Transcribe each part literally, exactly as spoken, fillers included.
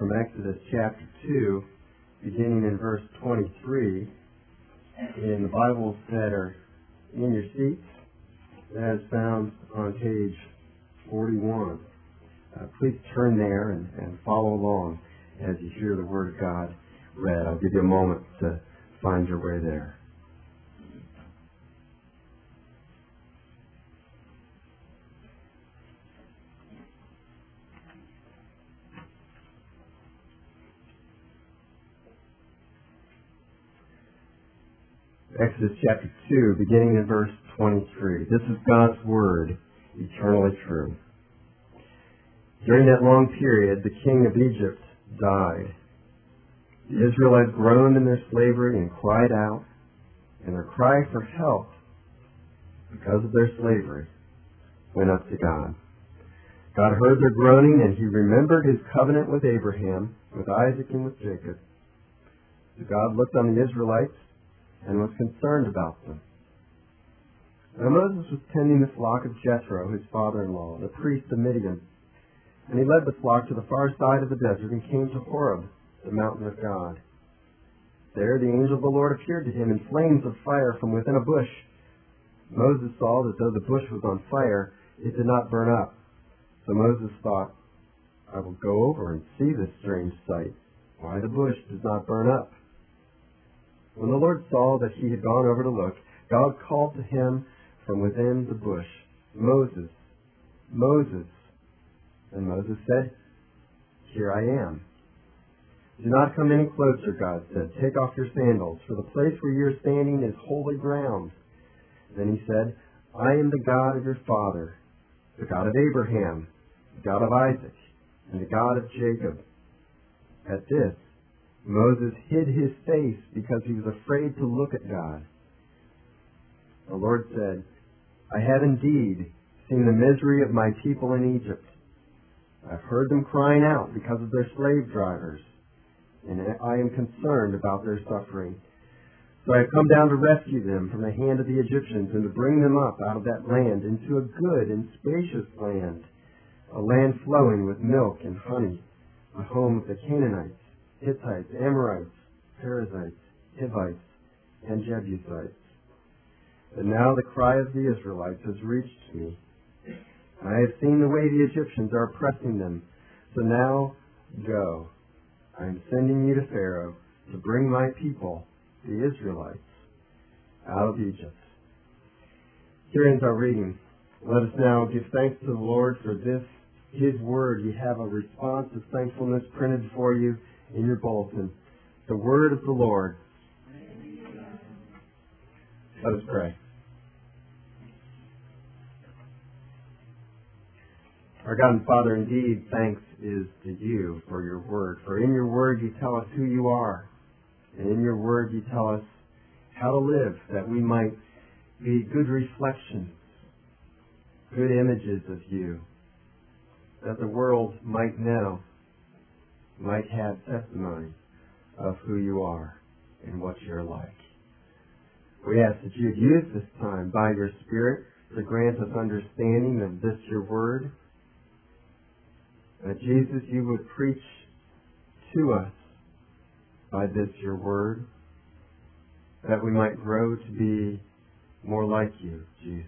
from Exodus chapter two, beginning in verse twenty-three, in the Bibles that are in your seats. That is found on page forty-one. Uh, please turn there and, and follow along as you hear the Word of God read. I'll give you a moment to find your way there. Exodus chapter two, beginning in verse twenty-three. This is God's Word, eternally true. During that long period, the king of Egypt died. The Israelites groaned in their slavery and cried out, and their cry for help, because of their slavery, went up to God. God heard their groaning, and He remembered His covenant with Abraham, with Isaac, and with Jacob. So God looked on the Israelites and was concerned about them. Now Moses was tending the flock of Jethro, his father-in-law, the priest of Midian. And he led the flock to the far side of the desert and came to Horeb, the mountain of God. There the angel of the Lord appeared to him in flames of fire from within a bush. Moses saw that though the bush was on fire, it did not burn up. So Moses thought, I will go over and see this strange sight, why the bush does not burn up. When the Lord saw that he had gone over to look, God called to him from within the bush, Moses, Moses. And Moses said, Here I am. Do not come any closer, God said. Take off your sandals, for the place where you are standing is holy ground. Then he said, I am the God of your father, the God of Abraham, the God of Isaac, and the God of Jacob. At this, Moses hid his face because he was afraid to look at God. The Lord said, I have indeed seen the misery of my people in Egypt. I've heard them crying out because of their slave drivers, and I am concerned about their suffering. So I have come down to rescue them from the hand of the Egyptians and to bring them up out of that land into a good and spacious land, a land flowing with milk and honey, a home of the Canaanites, Hittites, Amorites, Perizzites, Hivites, and Jebusites. But now the cry of the Israelites has reached me. I have seen the way the Egyptians are oppressing them. So now go. I am sending you to Pharaoh to bring my people, the Israelites, out of Egypt. Here ends our reading. Let us now give thanks to the Lord for this, His Word. You have a response of thankfulness printed for you in your bulletin. The Word of the Lord. Let us pray. Our God and Father, indeed, thanks is to you for your Word. For in your Word you tell us who you are. And in your Word you tell us how to live, that we might be good reflections, good images of you, that the world might know, might have testimony of who you are and what you're like. We ask that you'd use this time by your Spirit to grant us understanding of this your Word, that Jesus, you would preach to us by this your Word, that we might grow to be more like you, Jesus,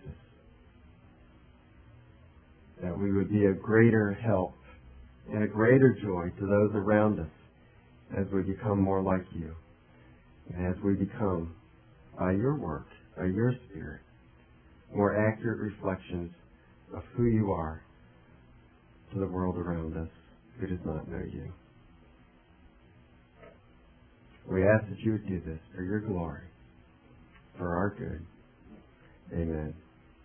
that we would be a greater help and a greater joy to those around us as we become more like you, and as we become, by your work, by your Spirit, more accurate reflections of who you are to the world around us who does not know you. We ask that you would do this for your glory, for our good. Amen.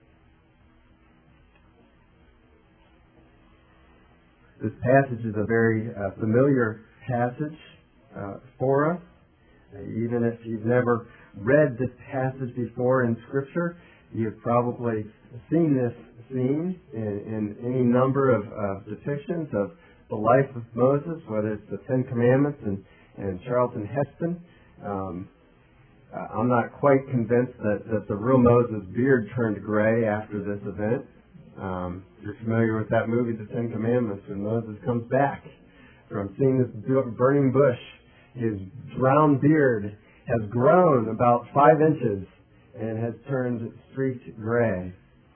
This passage is a very uh, familiar passage uh, for us. Uh, even if you've never read this passage before in Scripture, you've probably seen this scene in, in any number of uh, depictions of the life of Moses, whether it's the Ten Commandments and, and Charlton Heston. Um, I'm not quite convinced that, that the real Moses' beard turned gray after this event. Um, you're familiar with that movie, The Ten Commandments, when Moses comes back from seeing this burning bush, his brown beard has grown about five inches and has turned streaked gray.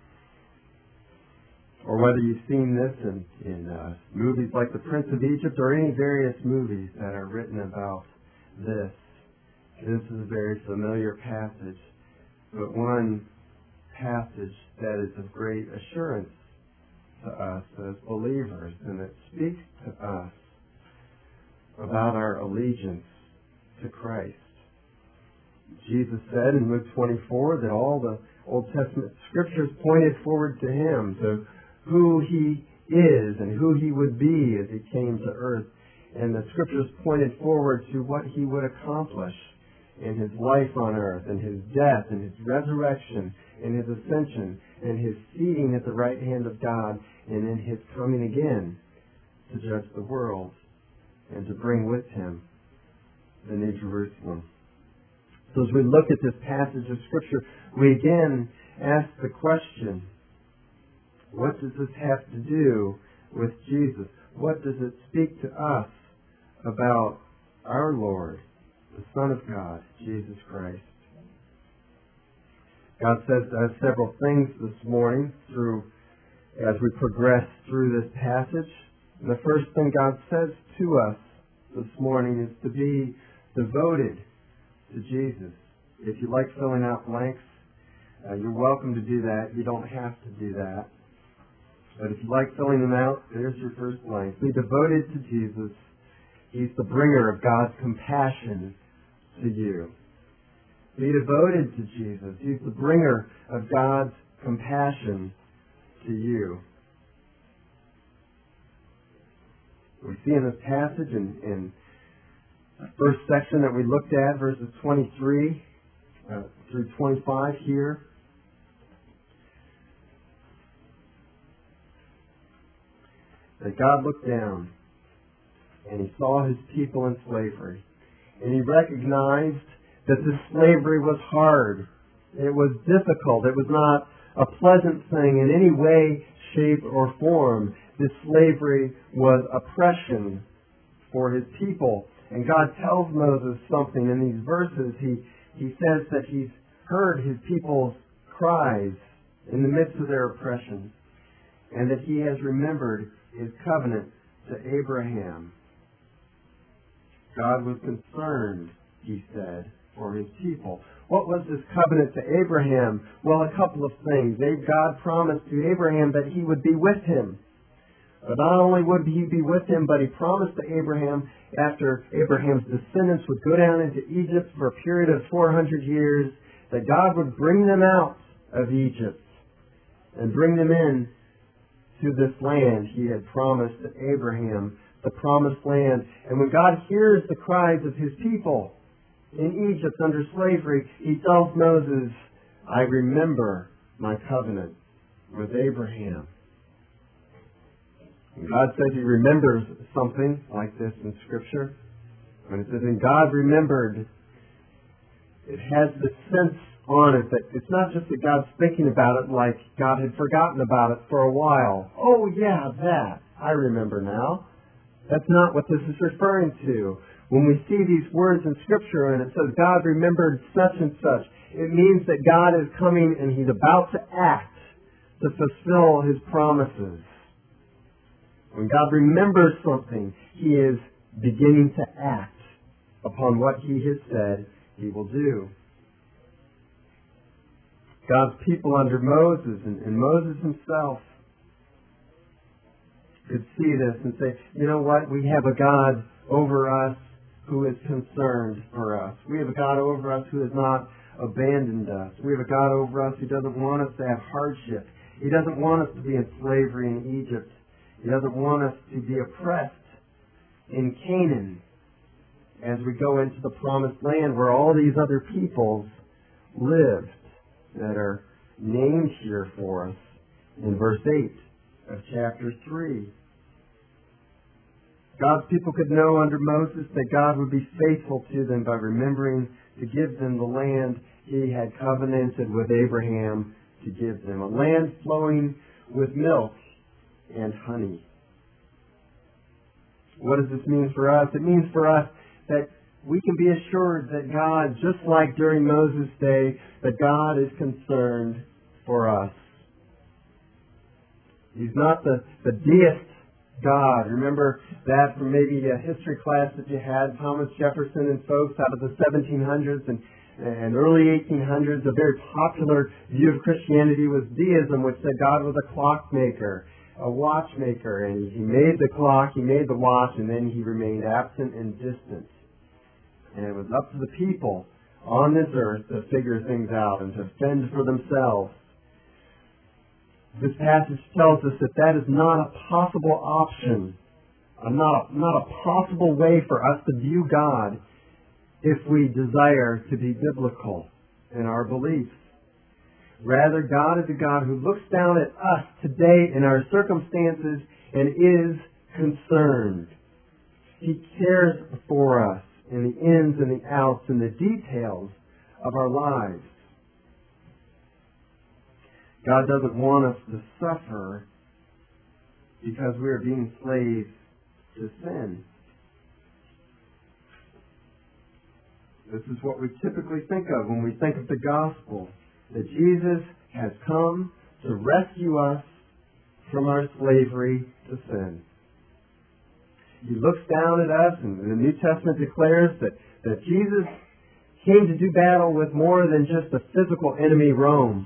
Or whether you've seen this in, in uh, movies like The Prince of Egypt or any various movies that are written about this. This is a very familiar passage, but one passage that is of great assurance to us as believers, and it speaks to us about our allegiance to Christ. Jesus said in Luke twenty-four that all the Old Testament scriptures pointed forward to Him, to who He is and who He would be as He came to earth. And the scriptures pointed forward to what He would accomplish in His life on earth, and His death, and His resurrection, and His ascension, and His seating at the right hand of God, and in His coming again to judge the world and to bring with Him the New Jerusalem. So as we look at this passage of Scripture, we again ask the question, what does this have to do with Jesus? What does it speak to us about our Lord, the Son of God, Jesus Christ? God says to us several things this morning through as we progress through this passage. And the first thing God says to us this morning is to be devoted to Jesus. If you like filling out blanks, uh, you're welcome to do that. You don't have to do that. But if you like filling them out, there's your first blank. Be devoted to Jesus. He's the bringer of God's compassion to you. Be devoted to Jesus. He's the bringer of God's compassion to you. We see in this passage in, in the first section that we looked at, verses twenty-three uh, through twenty-five here, that God looked down and He saw His people in slavery. And He recognized that this slavery was hard. It was difficult. It was not a pleasant thing in any way, shape, or form. This slavery was oppression for His people. And God tells Moses something in these verses. He, he says that He's heard His people's cries in the midst of their oppression, and that He has remembered His covenant to Abraham. God was concerned, He said, for His people. What was this covenant to Abraham? Well, a couple of things. God promised to Abraham that He would be with him. But not only would He be with him, but He promised to Abraham, after Abraham's descendants would go down into Egypt for a period of four hundred years, that God would bring them out of Egypt and bring them in to this land He had promised to Abraham, the promised land. And when God hears the cries of His people in Egypt under slavery, He tells Moses, I remember my covenant with Abraham. And God says He remembers something like this in Scripture. When it says, and God remembered, it has this sense on it that it's not just that God's thinking about it like God had forgotten about it for a while. Oh yeah, that. I remember now. That's not what this is referring to. When we see these words in Scripture and it says God remembered such and such, it means that God is coming and He's about to act to fulfill His promises. When God remembers something, He is beginning to act upon what He has said He will do. God's people under Moses and, and Moses himself could see this and say, you know what, we have a God over us who is concerned for us. We have a God over us who has not abandoned us. We have a God over us who doesn't want us to have hardship. He doesn't want us to be in slavery in Egypt. He doesn't want us to be oppressed in Canaan as we go into the promised land where all these other peoples lived that are named here for us in verse eight of chapter three. God's people could know under Moses that God would be faithful to them by remembering to give them the land He had covenanted with Abraham to give them, a land flowing with milk and honey. What does this mean for us? It means for us that we can be assured that God, just like during Moses' day, that God is concerned for us. He's not the, the deist God. Remember that from maybe a history class that you had, Thomas Jefferson and folks out of the seventeen hundreds and, and early eighteen hundreds. A very popular view of Christianity was deism, which said God was a clockmaker, a watchmaker, and he made the clock, he made the watch, and then he remained absent and distant. And it was up to the people on this earth to figure things out and to fend for themselves. This passage tells us that that is not a possible option, not a, not a possible way for us to view God if we desire to be biblical in our beliefs. Rather, God is a God who looks down at us today in our circumstances and is concerned. He cares for us in the ins and the outs and the details of our lives. God doesn't want us to suffer because we are being slaves to sin. This is what we typically think of when we think of the gospel, that Jesus has come to rescue us from our slavery to sin. He looks down at us, and the New Testament declares that, that Jesus came to do battle with more than just the physical enemy, Rome.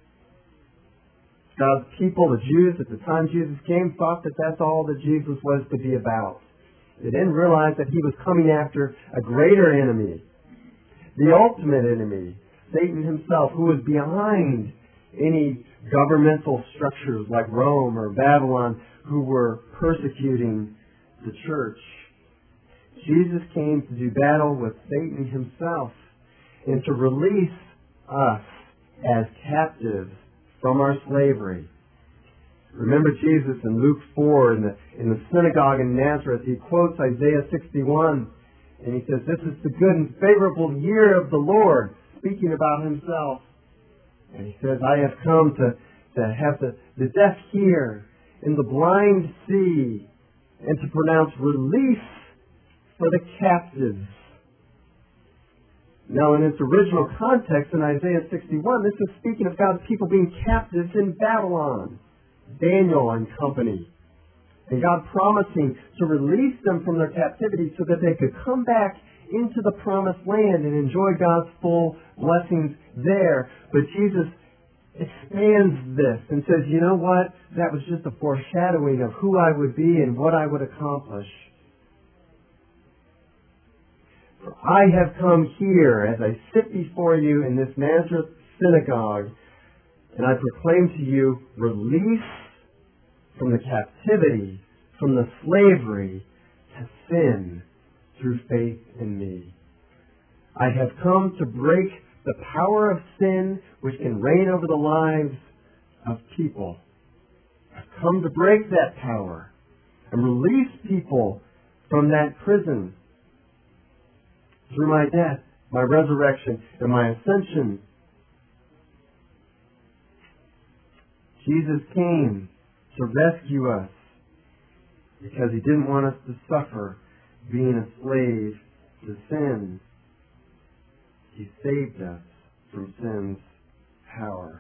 God's people, the Jews, at the time Jesus came, thought that that's all that Jesus was to be about. They didn't realize that he was coming after a greater enemy, the ultimate enemy, Satan himself, who was behind any governmental structures like Rome or Babylon who were persecuting the church. Jesus came to do battle with Satan himself and to release us as captives from our slavery. Remember Jesus in Luke four in the, in the synagogue in Nazareth. He quotes Isaiah sixty-one, and he says, "This is the good and favorable year of the Lord," speaking about himself. And he says, "I have come to, to have the, the deaf hear and the blind see, and to pronounce release for the captives." Now, in its original context in Isaiah sixty-one, this is speaking of God's people being captives in Babylon, Daniel and company. And God promising to release them from their captivity so that they could come back into the promised land and enjoy God's full blessings there. But Jesus expands this and says, you know what? That was just a foreshadowing of who I would be and what I would accomplish. For I have come here as I sit before you in this Nazareth synagogue, and I proclaim to you release from the captivity, from the slavery to sin through faith in me. I have come to break the power of sin which can reign over the lives of people. I've come to break that power and release people from that prison through my death, my resurrection, and my ascension. Jesus came to rescue us because he didn't want us to suffer being a slave to sin. He saved us from sin's power.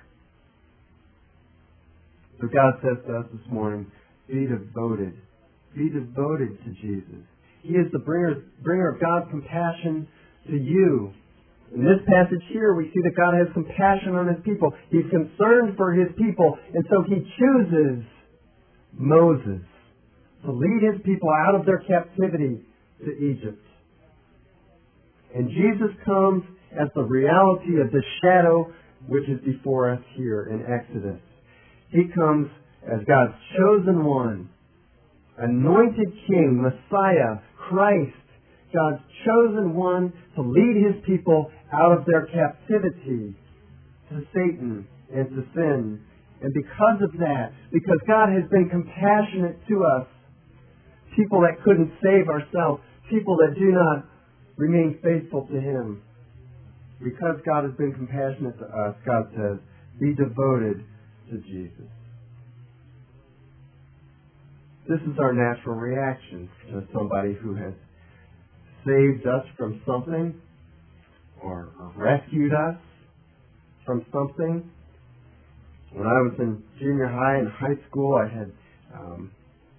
So God says to us this morning, be devoted. Be devoted to Jesus. He is the bringer, bringer of God's compassion to you. In this passage here, we see that God has compassion on his people. He's concerned for his people, and so he chooses Moses to lead his people out of their captivity to Egypt. And Jesus comes as the reality of the shadow which is before us here in Exodus. He comes as God's chosen one, anointed king, Messiah, Christ, God's chosen one to lead his people out of their captivity to Satan and to sin. And because of that, because God has been compassionate to us, people that couldn't save ourselves, people that do not remain faithful to him, because God has been compassionate to us, God says, be devoted to Jesus. this is our natural reaction to somebody who has saved us from something or, or rescued us from something. When I was in junior high and high school, I had um,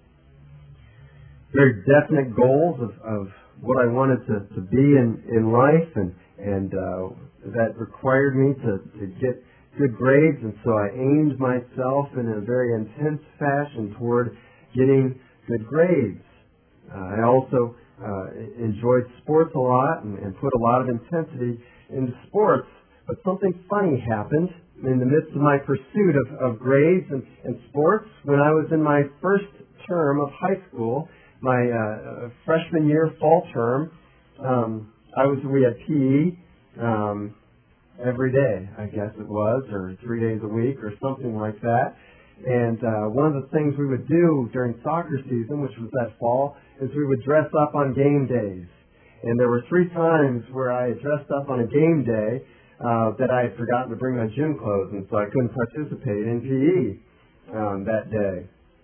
very definite goals of, of what I wanted to, to be in, in life, and, and uh, that required me to, to get good grades, and so I aimed myself in a very intense fashion toward getting good grades. Uh, I also uh, enjoyed sports a lot and, and put a lot of intensity into sports, but something funny happened in the midst of my pursuit of, of grades and, and sports. When I was in my first term of high school, my uh, freshman year fall term, um, I was we had P E um, every day, I guess it was, or three days a week or something like that. And uh, one of the things we would do during soccer season, which was that fall, is we would dress up on game days. And there were three times where I had dressed up on a game day uh, that I had forgotten to bring my gym clothes, and so I couldn't participate in P E um, that day.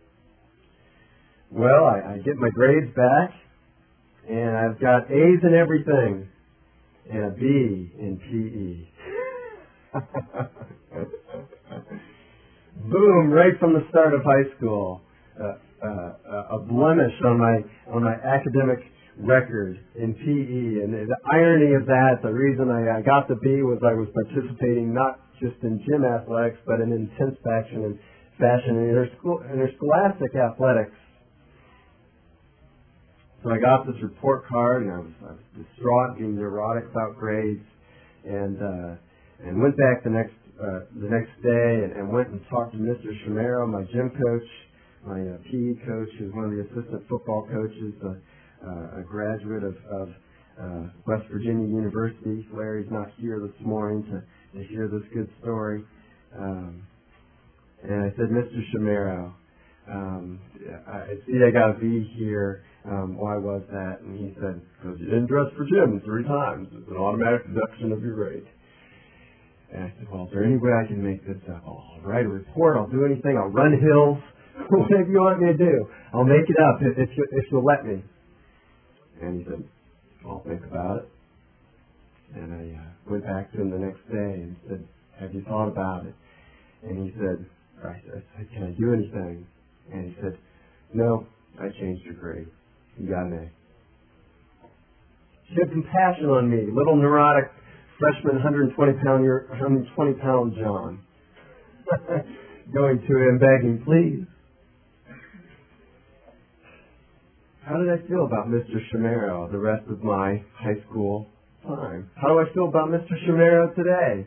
Well, I, I get my grades back, and I've got A's in everything, and a B in P E. Boom! Right from the start of high school, uh, uh, a blemish on my on my academic record in P E. And the irony of that, the reason I, I got the B was I was participating not just in gym athletics, but in intense fashion and fashion in interschool, interscholastic athletics. So I got this report card, and I was, I was distraught, being neurotic about grades, and uh, and went back the next uh, the next day and, and went and talked to Mister Shimero, my gym coach, my uh, P E coach, who's one of the assistant football coaches, uh, uh, a graduate of, of uh, West Virginia University. Larry's not here this morning to, to hear this good story. Um, and I said, Mister Shimero, um, I see I got a B here. Um, why was that? And he said, because you didn't dress for gym three times. It's an automatic deduction of your grade. And I said, well, is there any way I can make this up? I'll write a report. I'll do anything. I'll run hills. Whatever you want me to do. I'll make it up if, if, you, if you'll let me. And he said, I'll think about it. And I uh, went back to him the next day and said, have you thought about it? And he said, I said, can I do anything? And he said, no, I changed your grade. You got an A. She had compassion on me, little neurotic freshman, one hundred twenty pound, one hundred twenty pound John, going to him begging, please. How did I feel about Mister Shimero the rest of my high school time? How do I feel about Mister Shimero today?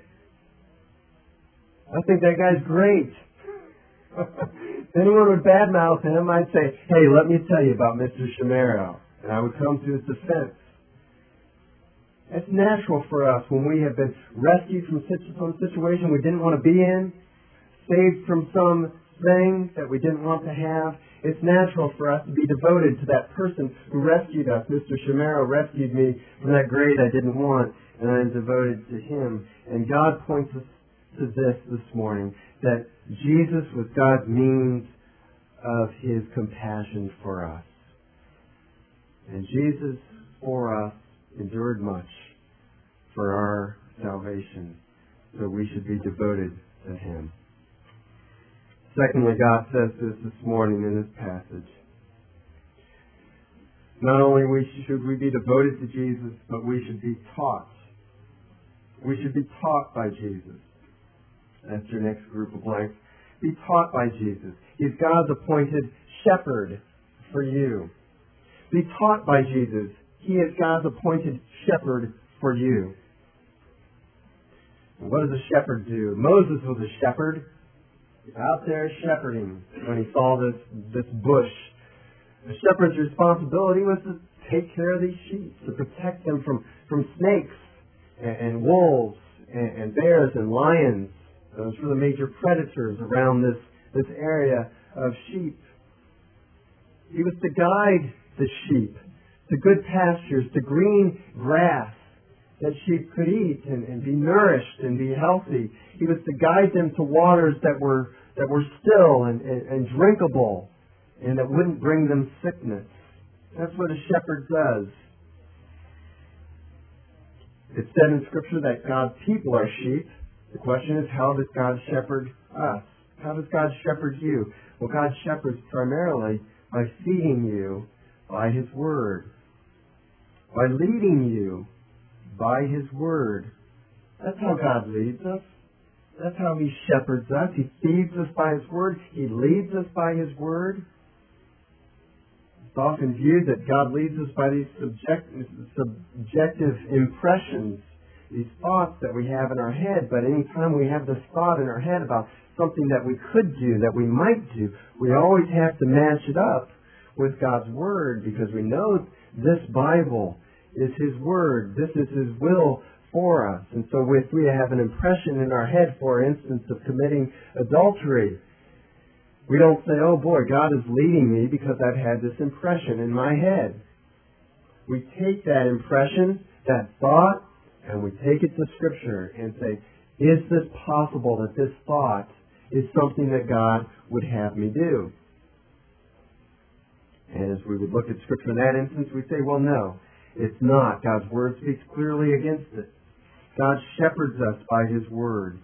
I think that guy's great. If anyone would badmouth him, I'd say, hey, let me tell you about Mister Shimero. And I would come to his defense. It's natural for us when we have been rescued from some situation we didn't want to be in, saved from some thing that we didn't want to have. It's natural for us to be devoted to that person who rescued us. Mister Shimero rescued me from that grade I didn't want, and I'm devoted to him. And God points us to this this morning, that Jesus was God's means of his compassion for us. And Jesus, for us, endured much for our salvation, so we should be devoted to him. Secondly, God says this this morning in this passage. Not only we should we be devoted to Jesus, but we should be taught. We should be taught by Jesus. That's your next group of blanks. Be taught by Jesus. He's God's appointed shepherd for you. Be taught by Jesus. He is God's appointed shepherd for you. And what does a shepherd do? Moses was a shepherd. Out there shepherding when he saw this, this bush. The shepherd's responsibility was to take care of these sheep, to protect them from, from snakes and, and wolves and, and bears and lions. Those were the major predators around this, this area of sheep. He was to guide the sheep to good pastures, to green grass that sheep could eat and, and be nourished and be healthy. He was to guide them to waters that were that were still and, and, and drinkable. and that wouldn't bring them sickness. That's what a shepherd does. It's said in Scripture that God's people are sheep. The question is, how does God shepherd us? How does God shepherd you? Well, God shepherds primarily by feeding you by His Word, by leading you by His Word. That's how God leads us. That's how He shepherds us. He feeds us by His Word. He leads us by His Word. It's often viewed that God leads us by these subject, subjective impressions, these thoughts that we have in our head. But any time we have this thought in our head about something that we could do, that we might do, we always have to match it up with God's Word, because we know this Bible is His Word. This is His will for us. And so if we have an impression in our head, for instance, of committing adultery, we don't say, oh boy, God is leading me because I've had this impression in my head. We take that impression, that thought, and we take it to Scripture and say, is this possible that this thought is something that God would have me do? And as we would look at Scripture in that instance, we say, well, no, it's not. God's Word speaks clearly against it. God shepherds us by His Word.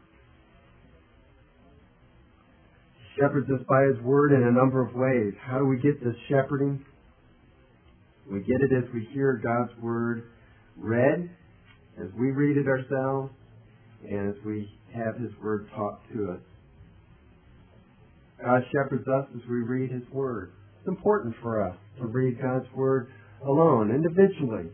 He shepherds us by His Word in a number of ways. How do we get this shepherding? We get it as we hear God's Word read, as we read it ourselves, and as we have His Word taught to us. God shepherds us as we read His Word. It's important for us to read God's Word alone, individually.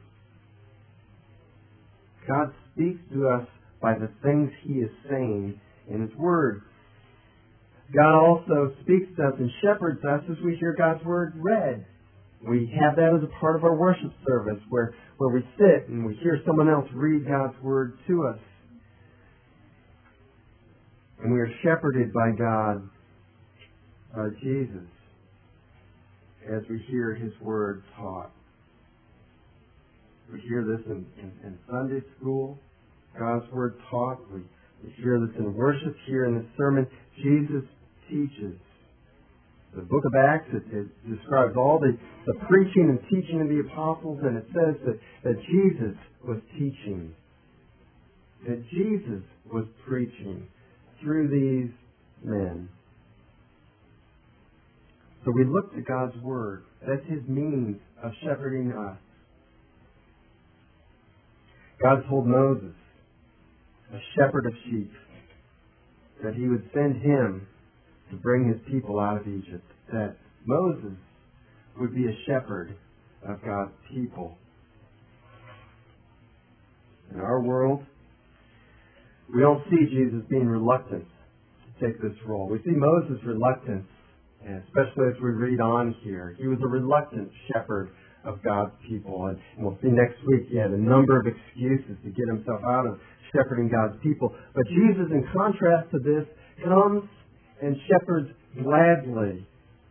God speaks to us by the things He is saying in His Word. God also speaks to us and shepherds us as we hear God's Word read. We have that as a part of our worship service, where, where we sit and we hear someone else read God's Word to us. And we are shepherded by God, by Jesus, as we hear His Word taught. We hear this in, in, in Sunday school, God's Word taught. We, we hear this in worship, here in the sermon. Jesus teaches. The book of Acts, it, it describes all the, the preaching and teaching of the apostles, and it says that, that Jesus was teaching, that Jesus was preaching through these men. So we look to God's Word. That's His means of shepherding us. God told Moses, a shepherd of sheep, that He would send him to bring His people out of Egypt, that Moses would be a shepherd of God's people. In our world, we don't see Jesus being reluctant to take this role. We see Moses' reluctance, and especially as we read on here. He was a reluctant shepherd of God's people. And we'll see next week he had a number of excuses to get himself out of shepherding God's people. But Jesus, in contrast to this, comes and shepherds gladly.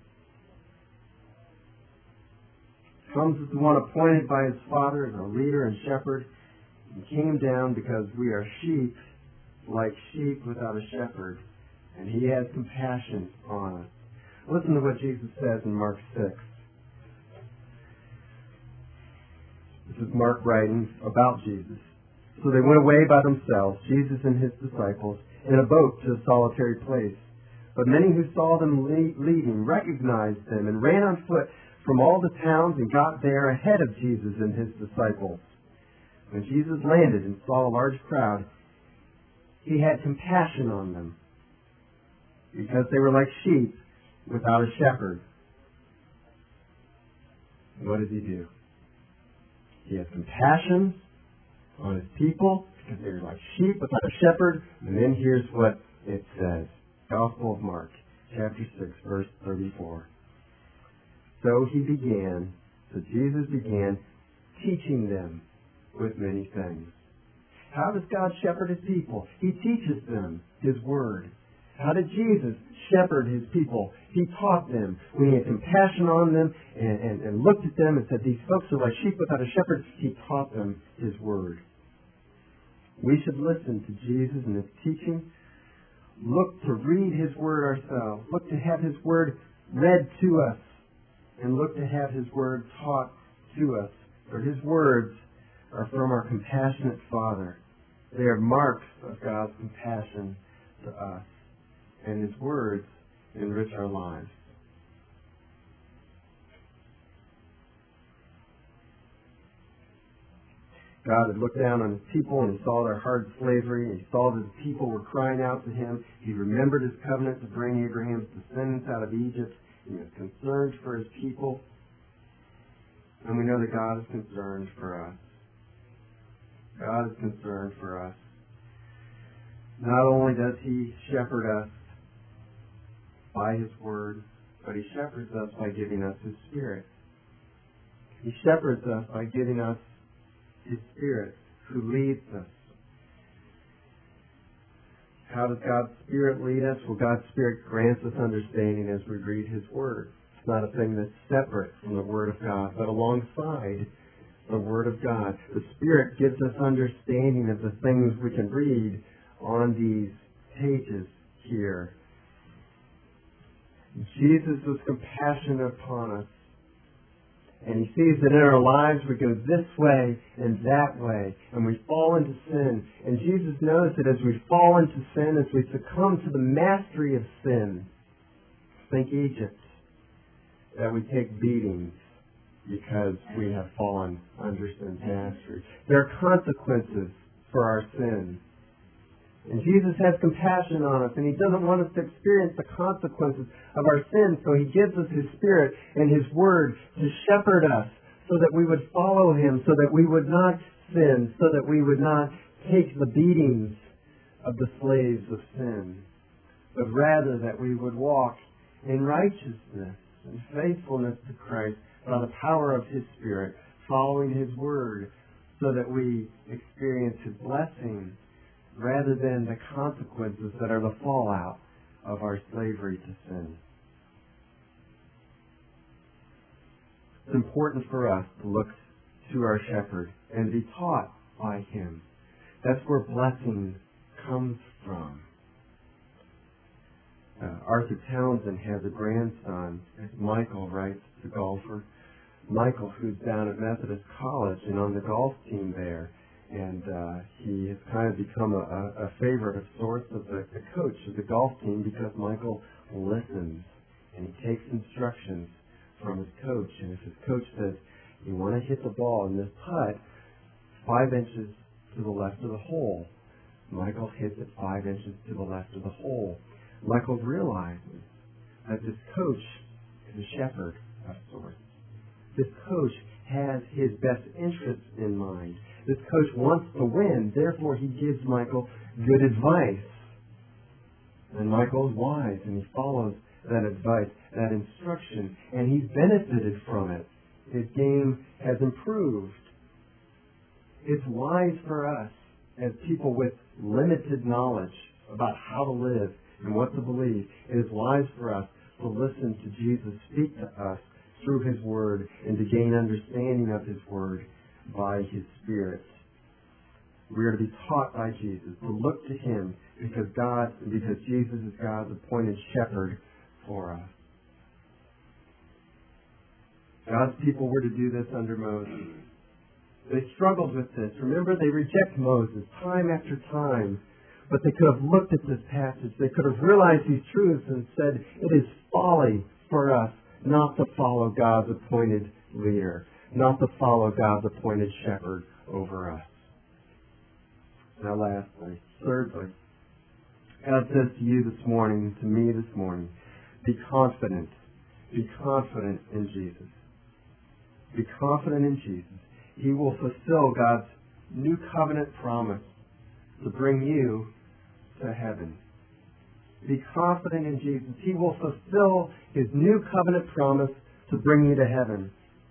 Comes as the one appointed by His Father as a leader and shepherd. He came down because we are sheep, like sheep without a shepherd. And He has compassion on us. Listen to what Jesus says in Mark six. This is Mark writing about Jesus. So they went away by themselves, Jesus and His disciples, in a boat to a solitary place. But many who saw them le- leaving recognized them and ran on foot from all the towns and got there ahead of Jesus and His disciples. When Jesus landed and saw a large crowd, He had compassion on them, because they were like sheep without a shepherd. And what does He do? He has compassion on His people because they are like sheep without a shepherd. And then here's what it says. Gospel of Mark, chapter six, verse thirty-four. So He began, so Jesus began teaching them with many things. How does God shepherd His people? He teaches them His Word. How did Jesus shepherd His people? He taught them. When He had compassion on them and, and, and looked at them and said, these folks are like sheep without a shepherd, He taught them His Word. We should listen to Jesus and His teaching. Look to read His Word ourselves. Look to have His Word read to us and look to have His Word taught to us. For His words are from our compassionate Father. They are marks of God's compassion to us, and His words enrich our lives. God had looked down on His people, and He saw their hard slavery, and He saw that the people were crying out to Him. He remembered His covenant to bring Abraham's descendants out of Egypt. He was concerned for His people. And we know that God is concerned for us. God is concerned for us. Not only does He shepherd us by His Word, but He shepherds us by giving us His Spirit. He shepherds us by giving us His Spirit, who leads us. How does God's Spirit lead us? Well, God's Spirit grants us understanding as we read His Word. It's not a thing that's separate from the Word of God, but alongside the Word of God. The Spirit gives us understanding of the things we can read on these pages here. Jesus was compassionate upon us. And He sees that in our lives we go this way and that way, and we fall into sin. And Jesus knows that as we fall into sin, as we succumb to the mastery of sin, think Egypt, that we take beatings because we have fallen under sin's mastery. There are consequences for our sin. And Jesus has compassion on us, and He doesn't want us to experience the consequences of our sin, so He gives us His Spirit and His Word to shepherd us so that we would follow Him, so that we would not sin, so that we would not take the beatings of the slaves of sin, but rather that we would walk in righteousness and faithfulness to Christ by the power of His Spirit, following His Word, so that we experience His blessing rather than the consequences that are the fallout of our slavery to sin. It's important for us to look to our shepherd and be taught by Him. That's where blessing comes from. Uh, Arthur Townsend has a grandson, Michael, writes, the golfer. Michael, who's down at Methodist College and on the golf team there. And uh, he has kind of become a, a favorite of sorts of the, the coach of the golf team because Michael listens and he takes instructions from his coach. And if his coach says, you want to hit the ball in this putt five inches to the left of the hole, Michael hits it five inches to the left of the hole. Michael realizes that this coach is a shepherd of sorts. This coach has his best interests in mind. This coach wants to win, therefore he gives Michael good advice. And Michael is wise, and he follows that advice, that instruction, and he's benefited from it. His game has improved. It's wise for us, as people with limited knowledge about how to live and what to believe, it is wise for us to listen to Jesus speak to us through His Word and to gain understanding of His Word by His Spirit. We are to be taught by Jesus, to look to Him because God, because Jesus is God's appointed shepherd for us. God's people were to do this under Moses. They struggled with this. Remember, they reject Moses time after time. But they could have looked at this passage. They could have realized these truths and said, it is folly for us not to follow God's appointed leader, not to follow God's appointed shepherd over us. Now lastly, thirdly, God says to you this morning, to me this morning, be confident. Be confident in Jesus. Be confident in Jesus. He will fulfill God's new covenant promise to bring you to heaven. Be confident in Jesus. He will fulfill His new covenant promise to bring you to heaven.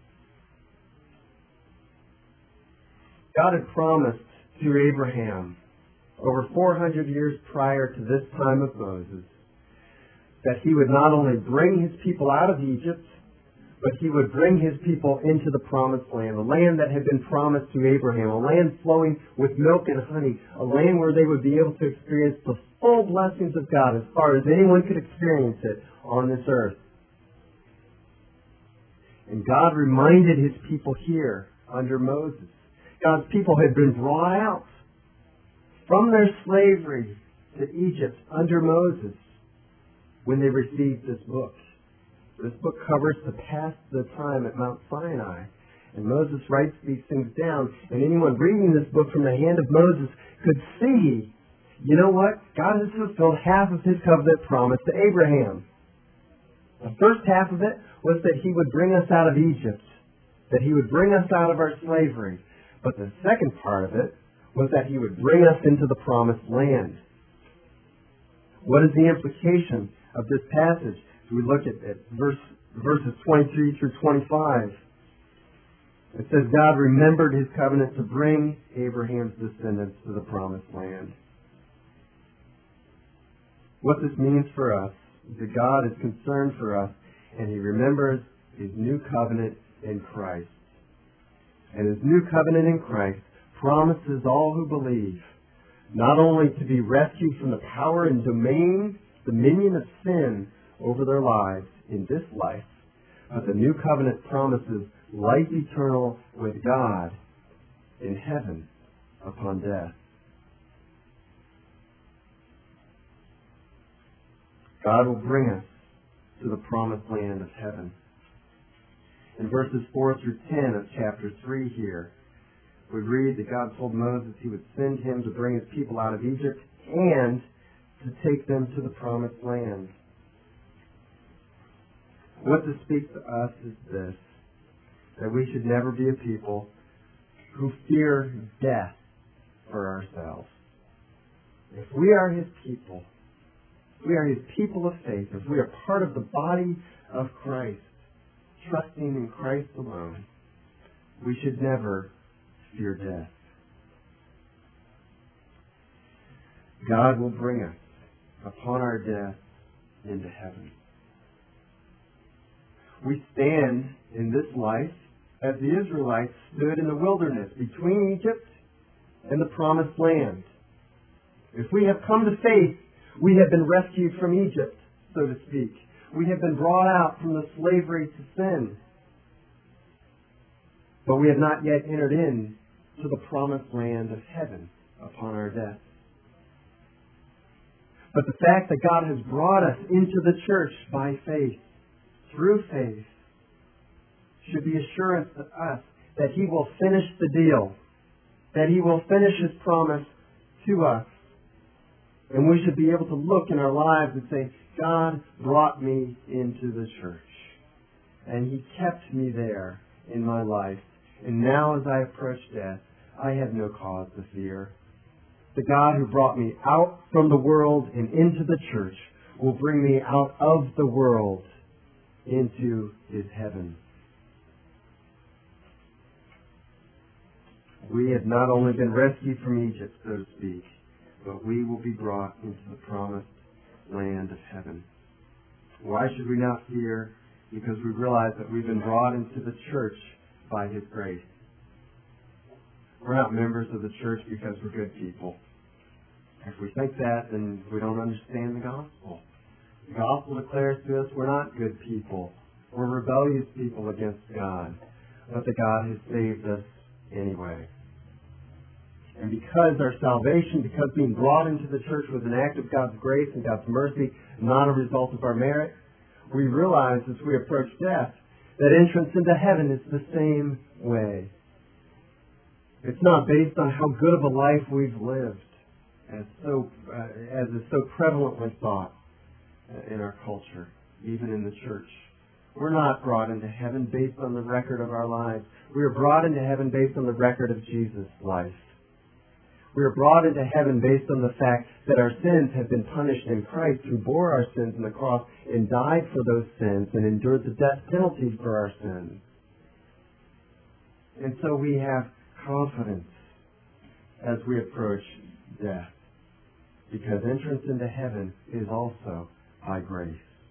God had promised to Abraham over four hundred years prior to this time of Moses that He would not only bring His people out of Egypt, but He would bring His people into the promised land, a land that had been promised to Abraham, a land flowing with milk and honey, a land where they would be able to experience the full blessings of God as far as anyone could experience it on this earth. And God reminded his people here under Moses. God's people had been brought out from their slavery to Egypt under Moses when they received this book. This book covers the past the time at Mount Sinai. And Moses writes these things down, and anyone reading this book from the hand of Moses could see, you know what? God has fulfilled half of his covenant promise to Abraham. The first half of it was that he would bring us out of Egypt, that he would bring us out of our slavery. But the second part of it was that he would bring us into the promised land. What is the implication of this passage? We look at, at verse, verses twenty-three through twenty-five. It says, God remembered his covenant to bring Abraham's descendants to the promised land. What this means for us is that God is concerned for us, and he remembers his new covenant in Christ. And his new covenant in Christ promises all who believe not only to be rescued from the power and domain, dominion of sin over their lives in this life, but the new covenant promises life eternal with God in heaven upon death. God will bring us to the promised land of heaven. In verses four through ten of chapter three here, we read that God told Moses he would send him to bring his people out of Egypt and to take them to the promised land. What this speaks to us is this, that we should never be a people who fear death for ourselves. If we are his people, if we are his people of faith, if we are part of the body of Christ, trusting in Christ alone, we should never fear death. God will bring us upon our death into heaven. We stand in this life as the Israelites stood in the wilderness between Egypt and the promised land. If we have come to faith, we have been rescued from Egypt, so to speak. We have been brought out from the slavery to sin. But we have not yet entered in to the promised land of heaven upon our death. But the fact that God has brought us into the church by faith, through faith, should be assurance to us that he will finish the deal, that he will finish his promise to us. And we should be able to look in our lives and say, God brought me into the church, and he kept me there in my life. And now as I approach death, I have no cause to fear. The God who brought me out from the world and into the church will bring me out of the world into his heaven. We have not only been rescued from Egypt, so to speak, but we will be brought into the promised land of heaven. Why should we not fear? Because we realize that we've been brought into the church by his grace. We're not members of the church because we're good people. If we think that, then we don't understand the gospel. The gospel declares to us we're not good people. We're rebellious people against God. But that God has saved us anyway. And because our salvation, because being brought into the church was an act of God's grace and God's mercy, not a result of our merit, we realize as we approach death that entrance into heaven is the same way. It's not based on how good of a life we've lived, as so uh, as is so prevalently thought uh, in our culture, even in the church. We're not brought into heaven based on the record of our lives. We are brought into heaven based on the record of Jesus' life. We are brought into heaven based on the fact that our sins have been punished in Christ, who bore our sins on the cross and died for those sins and endured the death penalty for our sins. And so we have confidence as we approach death, because entrance into heaven is also by grace.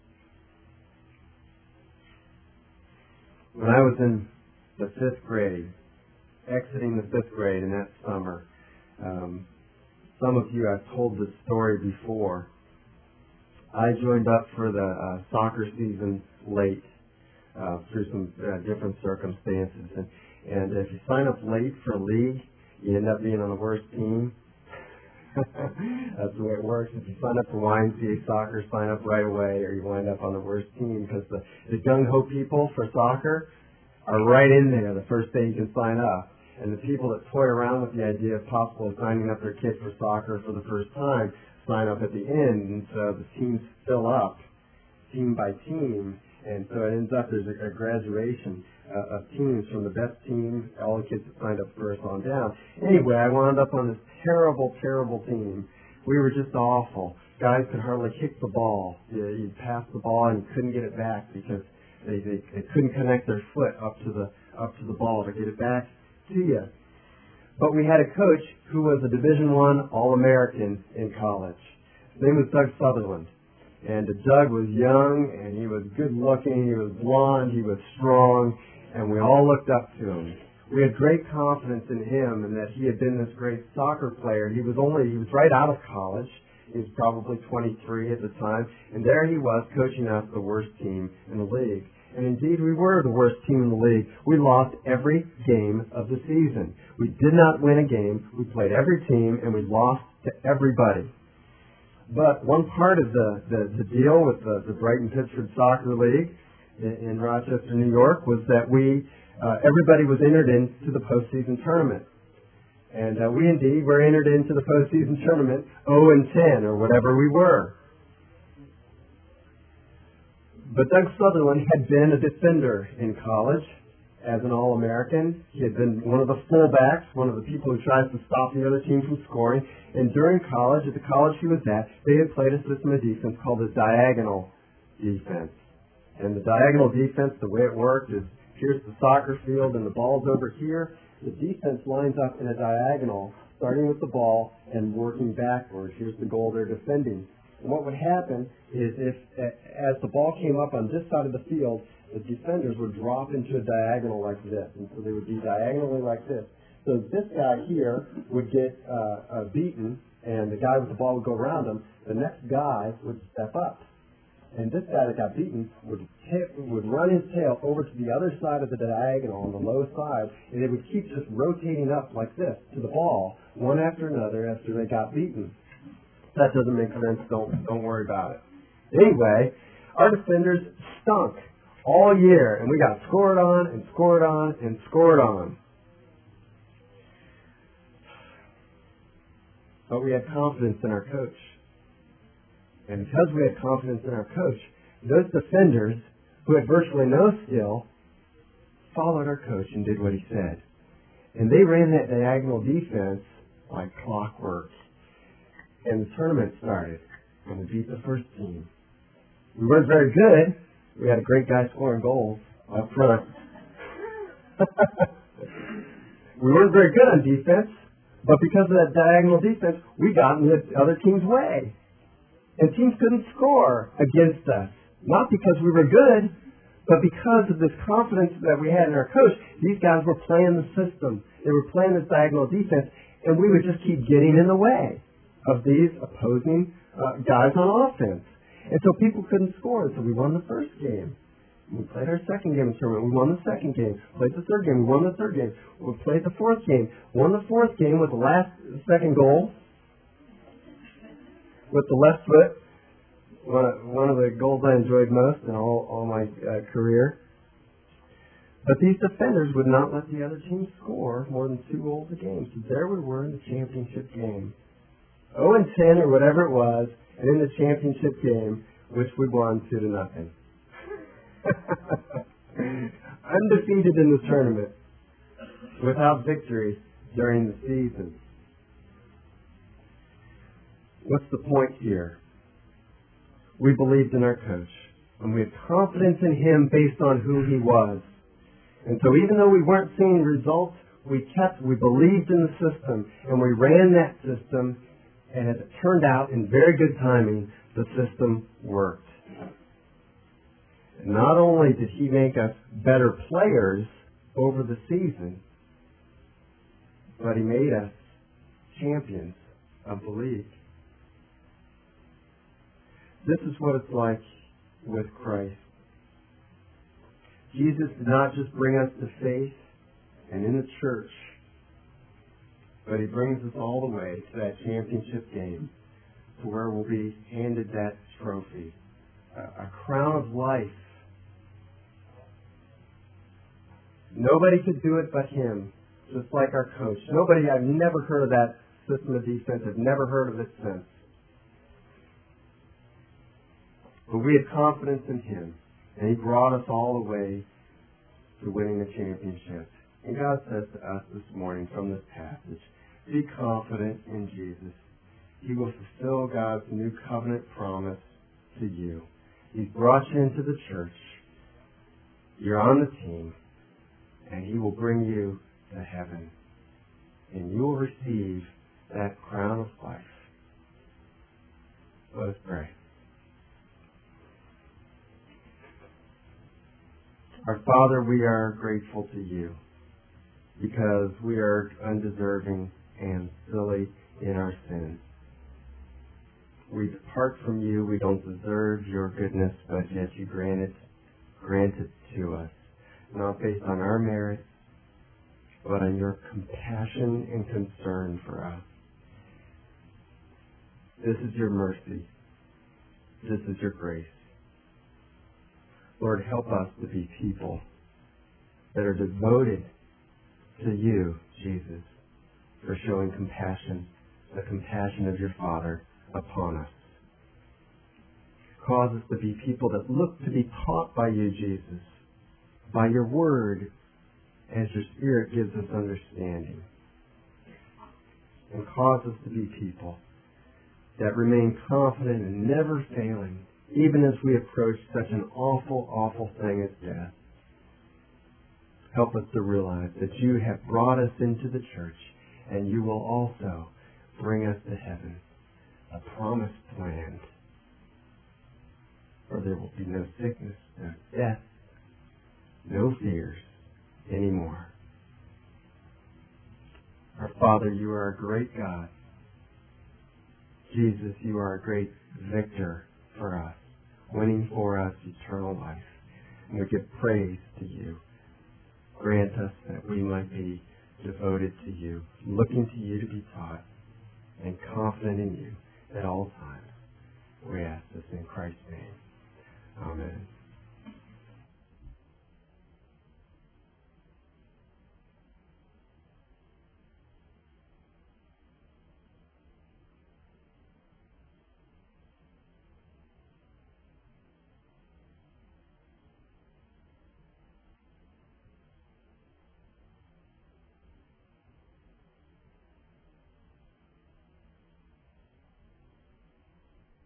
When I was in the fifth grade, exiting the fifth grade in that summer, um, some of you I've told this story before. I joined up for the uh, soccer season late. uh, through some uh, different circumstances. And, and if you sign up late for a league, you end up being on the worst team. That's the way it works. If you sign up for Y M C A soccer, sign up right away, or you wind up on the worst team, because the, the gung-ho people for soccer are right in there the first day you can sign up. And the people that toy around with the idea of possibly signing up their kid for soccer for the first time sign up at the end, and so the teams fill up team by team, and so it ends up there's a, a graduation uh, of teams from the best team, all the kids that signed up first on down. Anyway, I wound up on this terrible, terrible team. We were just awful. Guys could hardly kick the ball. You, you'd pass the ball and you couldn't get it back because they, they, they couldn't connect their foot up to the up to the ball to get it back to you. But we had a coach who was a Division One All-American in college. His name was Doug Sutherland. And Doug was young, and he was good-looking, he was blonde, he was strong, and we all looked up to him. We had great confidence in him and that he had been this great soccer player. He was only, he was right out of college. He was probably twenty-three at the time, and there he was coaching us the worst team in the league. And indeed, we were the worst team in the league. We lost every game of the season. We did not win a game. We played every team, and we lost to everybody. But one part of the, the, the deal with the, the Brighton-Pittsford Soccer League in, in Rochester, New York, was that we, uh, everybody was entered into the postseason tournament. And uh, we indeed were entered into the postseason tournament oh and ten, or whatever we were. But Doug Sutherland had been a defender in college as an All-American. He had been one of the fullbacks, one of the people who tries to stop the other team from scoring. And during college, at the college he was at, they had played a system of defense called the diagonal defense. And the diagonal defense, the way it worked is, here's the soccer field and the ball's over here. The defense lines up in a diagonal, starting with the ball and working backwards. Here's the goal they're defending. And what would happen is if, as the ball came up on this side of the field, the defenders would drop into a diagonal like this. And so they would be diagonally like this. So this guy here would get uh, uh, beaten, and the guy with the ball would go around him. The next guy would step up. And this guy that got beaten would ta- would run his tail over to the other side of the diagonal on the low side, and they would keep just rotating up like this to the ball, one after another, after they got beaten. That doesn't make sense. Don't don't worry about it. Anyway, our defenders stunk all year, and we got scored on and scored on and scored on. But we had confidence in our coach. And because we had confidence in our coach, those defenders who had virtually no skill followed our coach and did what he said. And they ran that diagonal defense like clockwork. And the tournament started, and we beat the first team. We weren't very good. We had a great guy scoring goals up front. We weren't very good on defense, but because of that diagonal defense, we got in the other team's way. And teams couldn't score against us. Not because we were good, but because of this confidence that we had in our coach. These guys were playing the system. They were playing this diagonal defense, and we would just keep getting in the way of these opposing uh, guys on offense. And so people couldn't score, so we won the first game. We played our second game in the tournament. We won the second game. Played the third game. We won the third game. We played the fourth game. Won the fourth game with the last second goal with the left foot. One of, one of the goals I enjoyed most in all, all my uh, career. But these defenders would not let the other team score more than two goals a game. So there we were in the championship game. oh and ten or whatever it was, and in the championship game, which we won two to nothing. Undefeated in the tournament, without victory during the season. What's the point here? We believed in our coach, and we had confidence in him based on who he was. And so even though we weren't seeing results, we kept, we believed in the system, and we ran that system, and as it turned out, in very good timing, the system worked. And not only did he make us better players over the season, but he made us champions of the league. This is what it's like with Christ. Jesus did not just bring us to faith and in the church, but he brings us all the way to that championship game, to where we'll be handed that trophy, a, a crown of life. Nobody could do it but him, just like our coach. Nobody, I've never heard of that system of defense. I've never heard of it since. But we had confidence in him, and he brought us all the way to winning the championship. And God says to us this morning from this passage, be confident in Jesus. He will fulfill God's new covenant promise to you. He's brought you into the church. You're on the team, and he will bring you to heaven. And you will receive that crown of life. Let us pray. Our Father, we are grateful to you because we are undeserving and silly in our sin. We depart from you. We don't deserve your goodness, but yet you grant it, grant it to us, not based on our merits, but on your compassion and concern for us. This is your mercy. This is your grace. Lord, help us to be people that are devoted to you, Jesus, for showing compassion, the compassion of your Father upon us. Cause us to be people that look to be taught by you, Jesus, by your word, as your Spirit gives us understanding. And cause us to be people that remain confident and never failing, even as we approach such an awful, awful thing as death. Help us to realize that you have brought us into the church, and you will also bring us to heaven, a promised land where there will be no sickness, no death, no fears anymore. Our Father, you are a great God. Jesus, you are a great victor for us, winning for us eternal life. And we give praise to you. Grant us that we might be devoted to you, looking to you to be taught, and confident in you at all times. We ask this in Christ's name. Amen.